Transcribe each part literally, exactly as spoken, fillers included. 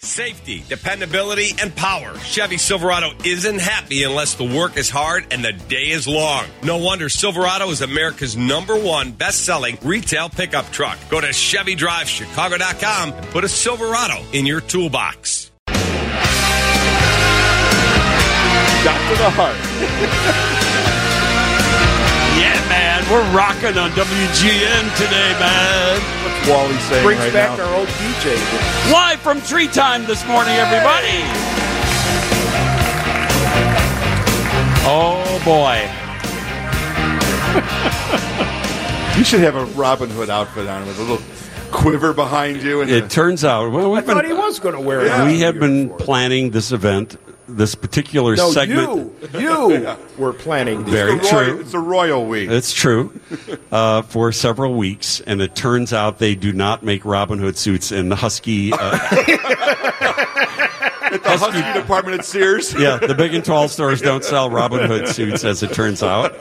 Safety, dependability, and power. Chevy Silverado isn't happy unless the work is hard and the day is long. No wonder Silverado is America's number one best-selling retail pickup truck. Go to Chevy Drive Chicago dot com and put a Silverado in your toolbox. Shot to the heart. Yeah, man. We're rocking on W G N today, man. What's Wally saying Brings right back now? our old D J. Live from Tree Time this morning, everybody. Oh, boy. You should have a Robin Hood outfit on with a little quiver behind you. And It a, turns out, well, I we've thought been, he was going to wear it. Yeah. we have been planning this event, this particular No, segment. you, you were planning these. Very it's, the royal, true. it's a royal week. It's true. Uh, for several weeks, and it turns out they do not make Robin Hood suits in the Husky. Uh, At the Husky department at Sears. yeah, the big and tall stores don't sell Robin Hood suits, as it turns out.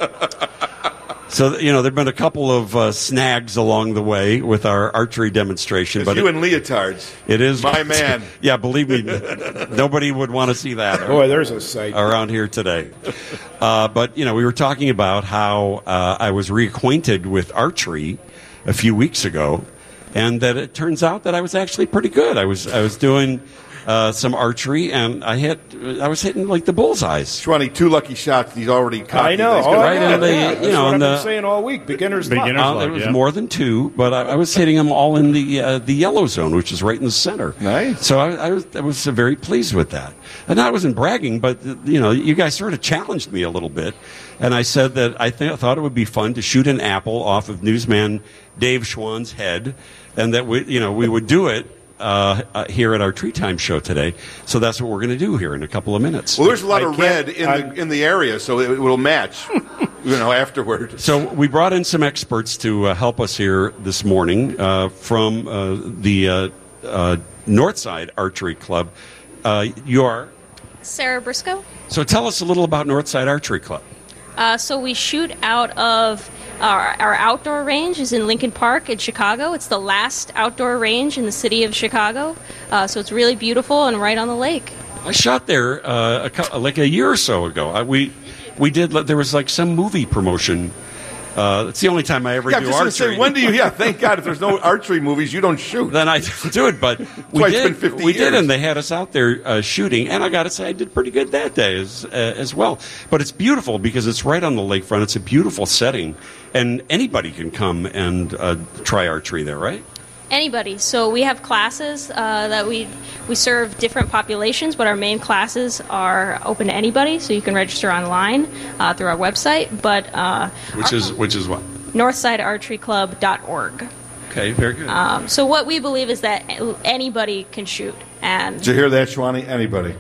So, you know, there have been a couple of uh, snags along the way with our archery demonstration. It's but you it, in leotards. it is My man. Yeah, believe me, nobody would want to see that. Boy, there's a sight. Around here today. Uh, but, you know, we were talking about how uh, I was reacquainted with archery a few weeks ago, and that it turns out that I was actually pretty good. I was I was doing uh, some archery, and I hit I was hitting like the bullseyes. Shwani, two lucky shots. He's already cocked. I know. He's Oh, gonna- right yeah, in the- yeah. you That's know, what in I've the- been saying all week. Beginner's luck. Beginner's Uh, luck, it was yeah. more than two, but I, I was hitting them all in the uh, the yellow zone, which is right in the center. Nice. So I, I was I was uh, very pleased with that, and I wasn't bragging, but uh, you know, you guys sort of challenged me a little bit, and I said that I th- thought it would be fun to shoot an apple off of newsman Dave Schwann's head, and that we you know we would do it. Uh, uh, here at our Tree Time show today, so that's what we're going to do here in a couple of minutes. Well, there's a lot I of can't- red in I- the in the area, so it will match. You know, afterward. So we brought in some experts to uh, help us here this morning uh, from uh, the uh, uh, Northside Archery Club. Uh, you are. Sarah Briscoe. So tell us a little about Northside Archery Club. Uh, so we shoot out of our, our outdoor range is in Lincoln Park in Chicago. It's the last outdoor range in the city of Chicago. Uh, so it's really beautiful and right on the lake. I shot there uh, a, cou- like a year or so ago. I, we we did. There was like some movie promotion. Uh, it's the only time I ever Yeah, I'm do just going to archery. say, when do you? Yeah, thank God. If there's no archery movies, you don't shoot. Then I do it, but we why it's did. been fifty we did, years. and they had us out there uh, shooting, and I got to say, I did pretty good that day as uh, as well. But it's beautiful because it's right on the lakefront. It's a beautiful setting, and anybody can come and uh, try archery there, right? Anybody. So we have classes uh, that we we serve different populations, but our main classes are open to anybody. So you can register online uh, through our website, but uh, Which is which is what? northside archery club dot org. Okay, very good. Um, so what we believe is that anybody can shoot, and Did you hear that, Shwani? Anybody?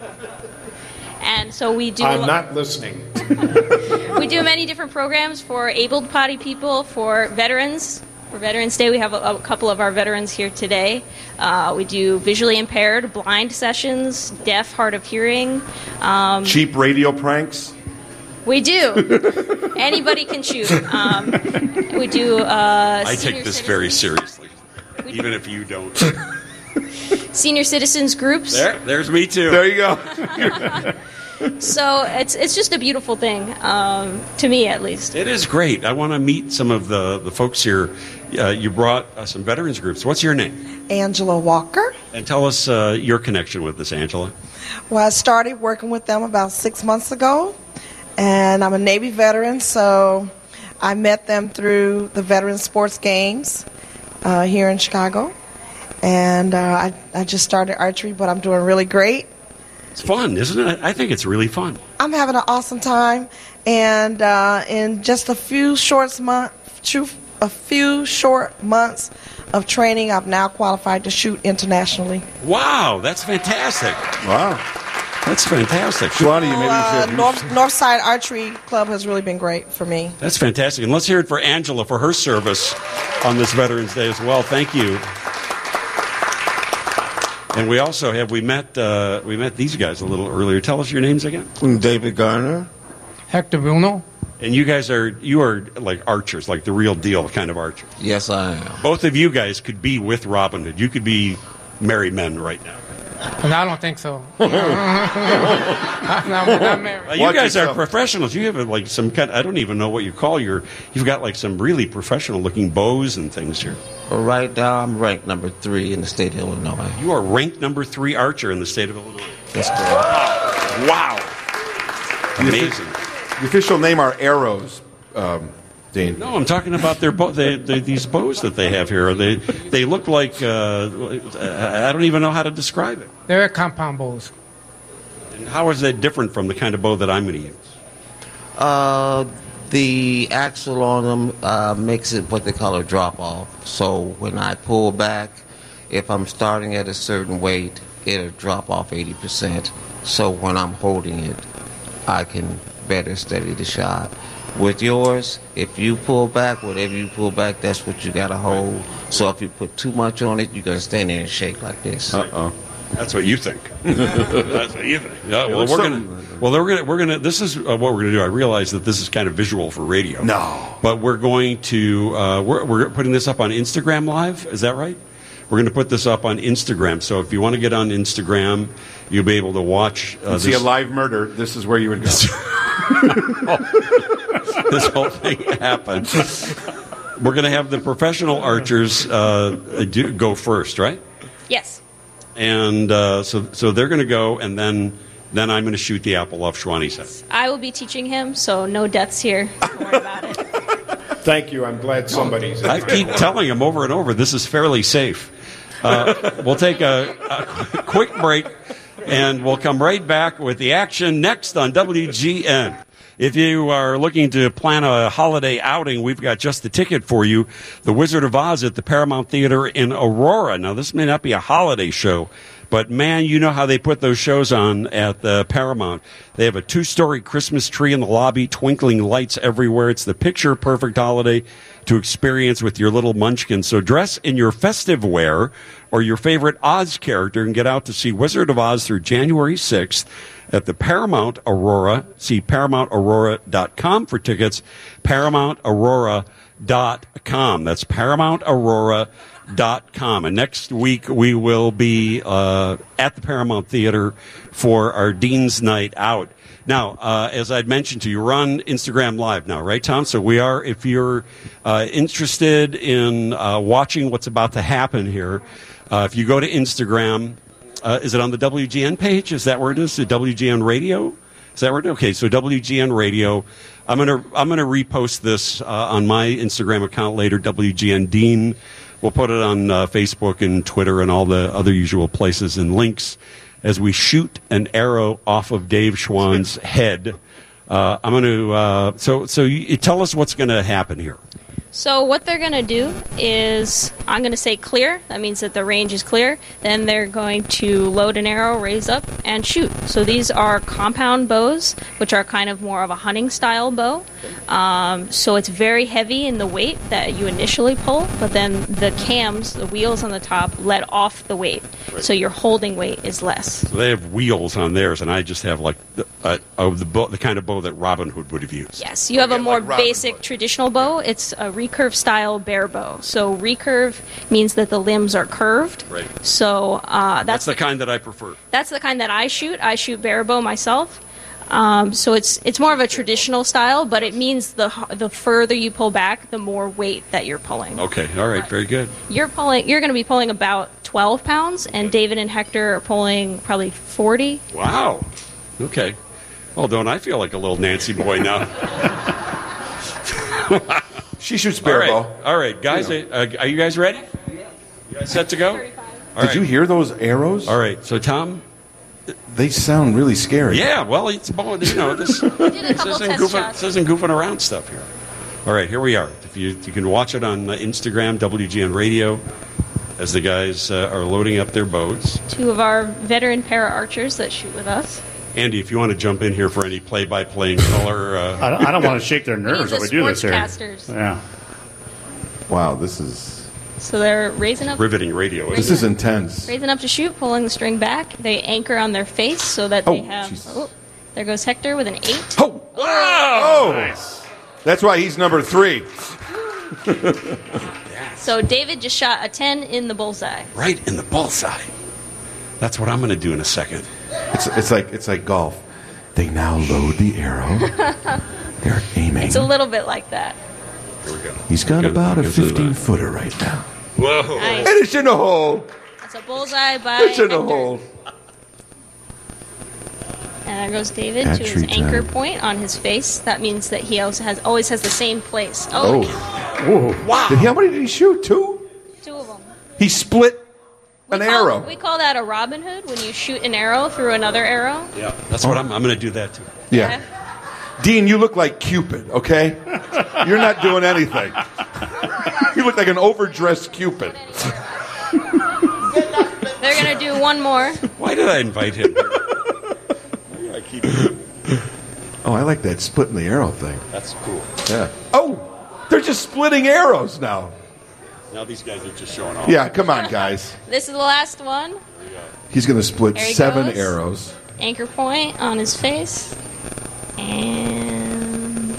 and so we do. I'm not listening. We do many different programs for able-bodied people, for veterans. For Veterans Day, we have a, a couple of our veterans here today. Uh, we do visually impaired, blind sessions, deaf, hard of hearing. Um, Cheap radio pranks. we do. Anybody can shoot. Um, we do. Uh, I senior take this citizens- very seriously, even if you don't. Senior citizens groups. There, there's me too. There you go. So it's it's just a beautiful thing, um, to me at least. It is great. I want to meet some of the, the folks here. Uh, you brought uh, some veterans groups. What's your name? Angela Walker. And tell us uh, your connection with this, Angela. Well, I started working with them about six months ago, and I'm a Navy veteran, so I met them through the Veteran Sports Games uh, here in Chicago, and uh, I, I just started archery, but I'm doing really great. It's fun, isn't it? I think it's really fun. I'm having an awesome time, and uh, in just a few short month, a few short months of training, I've now qualified to shoot internationally. Wow, that's fantastic. Wow. That's fantastic. Shwani, you maybe Uh, should. North, Northside Archery Club has really been great for me. That's fantastic. And let's hear it for Angela for her service on this Veterans Day as well. Thank you. And we also have, we met uh, we met these guys a little earlier. Tell us your names again. David Garner. Hector Vilno. And you guys are, you are like archers, like the real deal kind of archers. Yes, I am. Both of you guys could be with Robin Hood. You could be married men right now. And I don't think so. I'm not, I'm not married. Uh, you Watch guys are yourself. professionals. You have like some kind. I don't even know what you call your. You've got like some really professional-looking bows and things here. Well, right now, I'm ranked number three in the state of Illinois. You are ranked number three archer in the state of Illinois. That's correct. Wow, amazing. The official name are arrows, um, Dean. No, I'm talking about their bow. They, they, these bows that they have here. They they look like. Uh, I don't even know how to describe it. They're compound bows. And how is that different from the kind of bow that I'm going to use? Uh, the axle on them uh, makes it what they call a drop-off. So when I pull back, if I'm starting at a certain weight, it'll drop off eighty percent. So when I'm holding it, I can better steady the shot. With yours, if you pull back, whatever you pull back, that's what you got to hold. So if you put too much on it, you're going to stand there and shake like this. Uh-oh. That's what you think. That's what you think. Yeah, well, looks we're something- gonna. Well, we're gonna. We're gonna. This is uh, what we're gonna do. I realize that this is kind of visual for radio. No. But we're going to. Uh, we're we're putting this up on Instagram Live. Is that right? We're going to put this up on Instagram. So if you want to get on Instagram, you'll be able to watch. Uh, See this, a live murder. This is where you would go. this whole thing happen. We're going to have the professional archers uh, do, go first, right? Yes. And uh, so so they're going to go, and then then I'm going to shoot the apple off Schwanni's head. I will be teaching him, so no deaths here. Don't worry about it. Thank you. I'm glad somebody's. I keep telling him over and over, this is fairly safe. Uh, we'll take a, a quick break, and we'll come right back with the action next on W G N. If you are looking to plan a holiday outing, we've got just the ticket for you. The Wizard of Oz at the Paramount Theater in Aurora. Now, this may not be a holiday show, but man, you know how they put those shows on at the Paramount. They have a two-story Christmas tree in the lobby, twinkling lights everywhere. It's the picture-perfect holiday to experience with your little munchkin. So dress in your festive wear or your favorite Oz character and get out to see Wizard of Oz through January sixth at the Paramount Aurora. See paramount aurora dot com for tickets, paramount aurora dot com. That's paramount aurora dot com. And next week we will be uh, at the Paramount Theater for our Dean's Night Out. Now, uh, as I'd mentioned to you, we're on Instagram Live now, right, Tom? So we are, if you're uh, interested in uh, watching what's about to happen here, uh, if you go to Instagram, uh, is it on the W G N page? Is that where it is? The W G N Radio? Is that where it is? Okay, so W G N Radio. I'm gonna I'm gonna repost this uh, on my Instagram account later. W G N Dean. We'll put it on uh, Facebook and Twitter and all the other usual places and links as we shoot an arrow off of Dave Schwann's head. Uh, I'm going to uh, so so you, tell us what's going to happen here. So what they're going to do is, I'm going to say clear. That means that the range is clear. Then they're going to load an arrow, raise up, and shoot. So these are compound bows, which are kind of more of a hunting style bow. Um, so it's very heavy in the weight that you initially pull, but then the cams, the wheels on the top, let off the weight. Right. So your holding weight is less. So they have wheels on theirs, and I just have like the, uh, of the bow, the kind of bow that Robin Hood would have used. Yes, you have a Okay, more like Robin basic Hood. traditional bow. It's a recurve style bear bow. So recurve means that the limbs are curved. Right. So uh, That's that's the kind that I prefer. that's the kind that I shoot. I shoot bear bow myself. Um, so it's it's more of a traditional style, but it means the h- the further you pull back, the more weight that you're pulling. Okay, all right, very good. You're pulling. You're going to be pulling about twelve pounds, and David and Hector are pulling probably forty. Wow. Okay. Well, don't I feel like a little Nancy boy now? She shoots All bear right, bow. all right, guys. Uh, are you guys ready? You guys set to go? All Did right. you hear those arrows? All right. So, Tom. They sound really scary. Yeah. Well, it's you know this. did a This couple isn't test goofing. shots. This isn't goofing around stuff here. All right, here we are. If you you can watch it on uh, Instagram, W G N Radio, as the guys uh, are loading up their bows. Two of our veteran para archers that shoot with us. Andy, if you want to jump in here for any play-by-play in color, uh, I don't, I don't want to shake their We need nerves the when we do this here. sportscasters. Yeah. Wow, this is So they're raising up. riveting radio. this is intense. Raising up to shoot, pulling the string back. They anchor on their face so that they Oh, have. Jesus. Oh, there goes Hector with an eight. Oh, oh, Nice. that's why he's number three. So David just shot a ten in the bullseye. Right in the bullseye. That's what I'm going to do in a second. It's, it's like it's like golf. They now load the arrow. They're aiming. It's a little bit like that. Here we go. He's got Good. about a Good to that. fifteen-footer right now. Whoa. Nice. And it's in the hole. It's a bullseye by It's in the Hector. hole. And there goes David At to his tree anchor time. point on his face. That means that he also has always has the same place. Oh, Oh. Wow. Did he, how many did he shoot? Two? two of them. He split an we call, arrow. We call that a Robin Hood when you shoot an arrow through another arrow. Yeah, that's what I'm. I'm going to do that too. Yeah. Dean, you look like Cupid, okay? You're not doing anything. You look like an overdressed Cupid. They're going to do one more. Why did I invite him? I keep. Oh, I like that splitting the arrow thing. That's cool. Yeah. Oh, they're just splitting arrows now. Now these guys are just showing off. Yeah, come on, guys. This is the last one. He's going to split There he seven goes. arrows. Anchor point on his face. And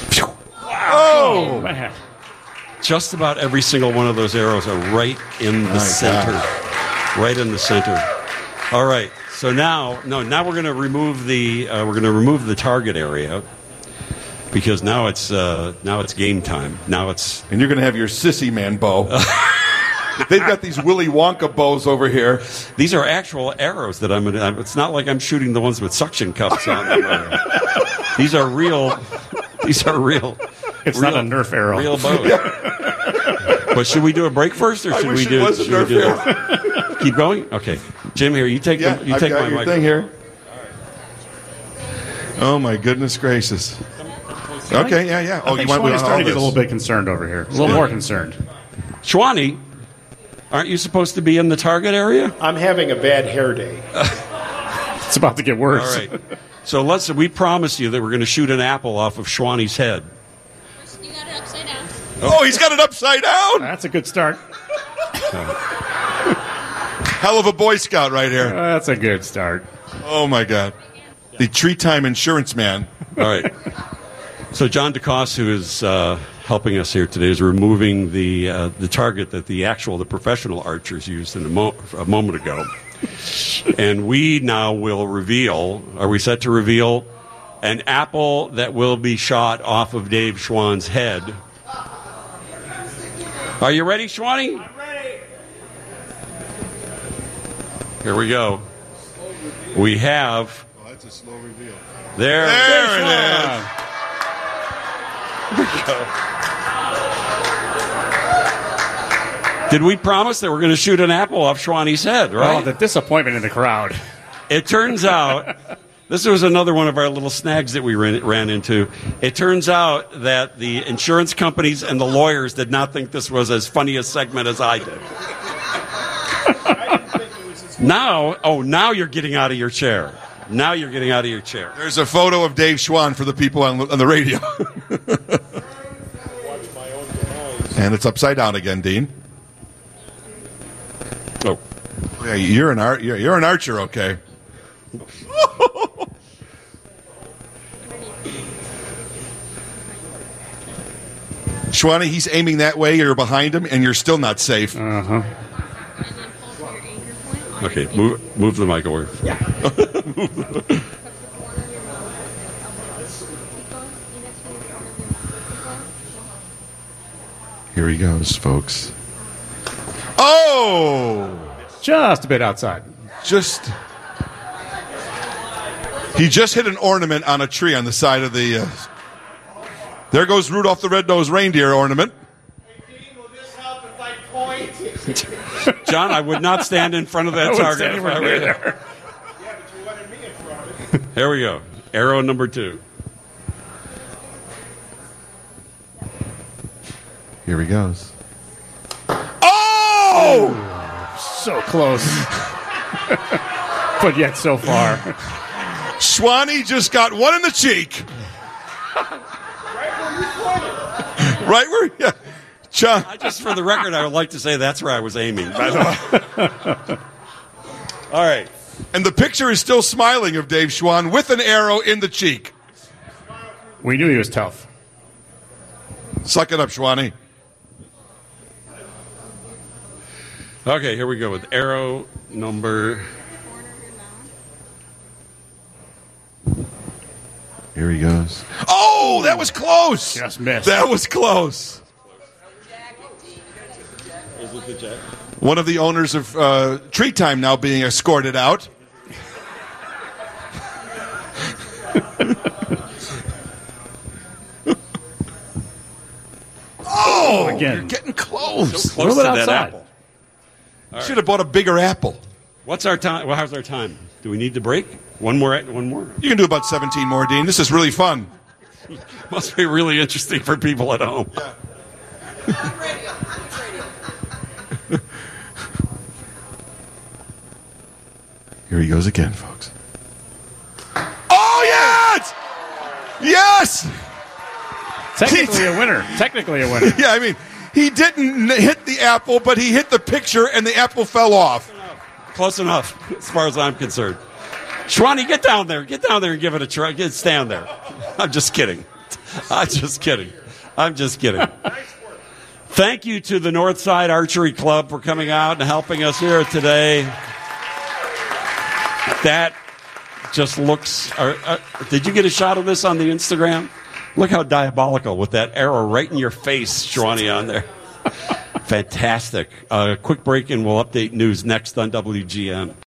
Oh! Man. Just about every single one of those arrows are right in the My center. God. Right in the center. All right. So now, no, now we're going to remove the uh, we're going to remove the target area because now it's uh, now it's game time. Now it's And you're going to have your sissy man bow. They've got these Willy Wonka bows over here. these are actual arrows that I'm going to. It's not like I'm shooting the ones with suction cups on them. These are real. These are real. It's real, not a Nerf arrow. Real bows. But should we do a break first, or I should wish we it do? was a should we Nerf do arrow. Keep going. Okay, Jim, here you take Yeah, the, you I've take got my your mic. thing here. Oh, my goodness gracious. Okay, yeah, yeah. Oh, I think you want me Shwani's on all starting to get a this? little bit concerned over here. A little more concerned. Shwani, aren't you supposed to be in the target area? I'm having a bad hair day. It's about to get worse. All right. So let's. We promised you that we're going to shoot an apple off of Shwani's head. you got it upside down. Oh, he's got it upside down. That's a good start. Hell of a Boy Scout right here. That's a good start. Oh, my God. The tree time insurance man. All right. So John DeCoste, who is uh, helping us here today, is removing the uh, the target that the actual the professional archers used in a, mo- a moment ago, and we now will reveal. Are we set to reveal an apple that will be shot off of Dave Schwann's head? Are you ready, Schwani? I'm ready. Here we go. We have. Oh, that's a slow reveal. There, There it is. Did we promise that we're going to shoot an apple off Shwani's head, Oh, right? the disappointment in the crowd. It turns out, this was another one of our little snags that we ran, ran into. It turns out that the insurance companies and the lawyers did not think this was as funny a segment as I did. Now, oh, now you're getting out of your chair. Now you're getting out of your chair. There's a photo of Dave Schwann for the people on, on the radio. And it's upside down again, Dean. Oh. Yeah, you're an art. You're, you're an archer, okay? Schwanny, he's aiming that way. You're behind him, and you're still not safe. Uh huh. Okay, move, move the mic over. Here he goes, folks. Oh! Just a bit outside. Just. He just hit an ornament on a tree on the side of the. Uh, there goes Rudolph the Red-Nosed Reindeer ornament. John, I would not stand in front of that I wouldn't target. stand if I anywhere were near you. there. Here we go. Arrow number two. Here he goes. Oh! So close. But yet so far. Schwani just got one in the cheek. Right where, yeah. John. I just, for the record, I would like to say that's where I was aiming. By the way. All right. And the picture is still smiling of Dave Schwann with an arrow in the cheek. We knew he was tough. Suck it up, Schwani. Okay, here we go with arrow number Here he goes. Oh, that was close. Just missed. That was close. One of the owners of uh, Tree Time now being escorted out. Oh, Again. you're getting close. So close bit to that outside. apple. Should have bought a bigger apple. What's our time? Well, how's our time? Do we need to break? One more. One more. You can do about seventeen more, Dean. This is really fun. Must be really interesting for people at home. Yeah. Here he goes again, folks. Oh, yes! Yes! Technically a winner. Technically a winner. Yeah, I mean, he didn't hit the apple, but he hit the picture, and the apple fell off. Close enough, as far as I'm concerned. Shwani, get down there. Get down there and give it a try. Get stand there. I'm just kidding. I'm just kidding. I'm just kidding. Thank you to the Northside Archery Club for coming out and helping us here today. That just looks... Uh, uh, did you get a shot of this on the Instagram? Look how diabolical with that arrow right in your face, Shwani, on there. Fantastic. A uh, quick break and we'll update news next on W G N.